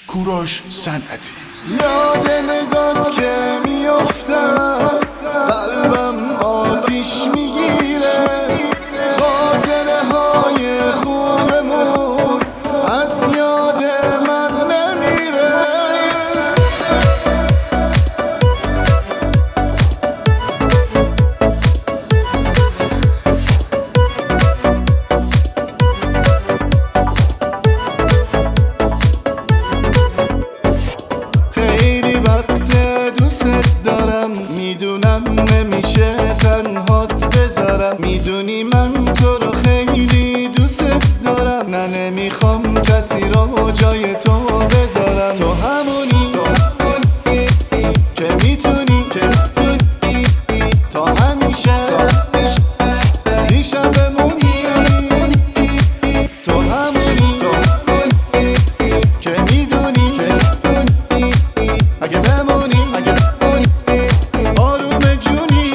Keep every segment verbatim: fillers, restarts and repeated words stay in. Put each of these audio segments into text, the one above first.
کوروش صنعتی. یاد نگات که میافتم قلبم آتیش میگیره، خاطره های خوبمون از یاد من نمیره. خیلی وقت دوست دارم، میدونم نمیشه تنهات بذارم، میدونی من تو رو خیلی دوست دارم، نه نمیخوام کسی رو جای تو بذارم. تو همونی که میتونی تا همیشه پیشم بمونی، تو همونی که میدونی اگه بمونی آروم جونی.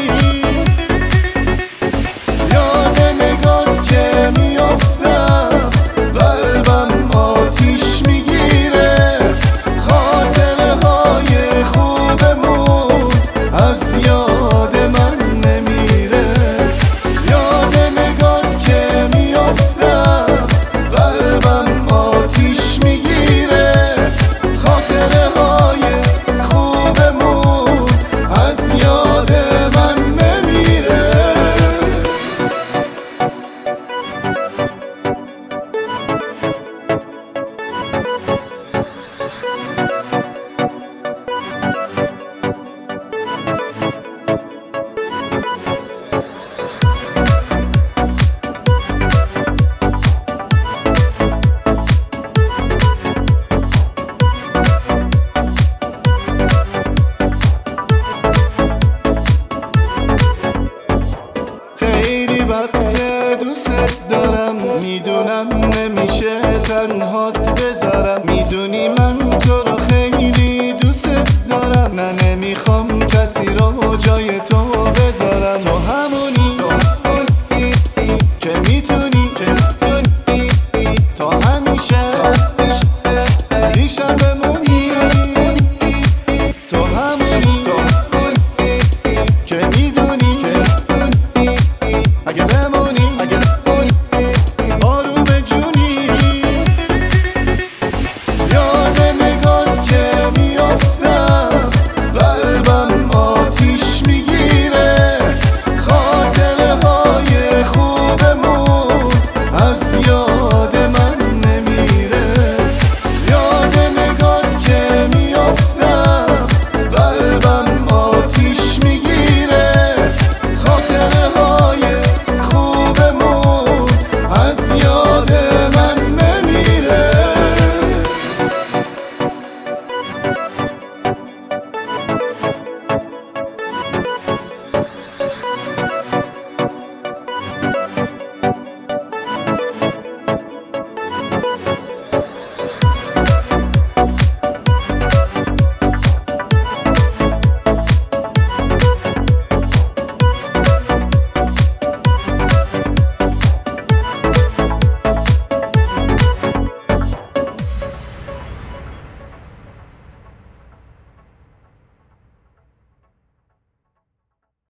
یاد نگات که میافتم قلبم آتیش میگیره، خاطره های خوبمون از یاد من نمیره. یاد نگات که میافتم قلبم آتیش میگیره، خاطره های خوبمون از یاد من نمیره. خیلی وقت دوست دارم، میدونم نمیشه تنهات بذارم، میدونی من تو رو خیلی دوست دارم، نه نمیخوام کسی رو جای تو بذارم. تو همون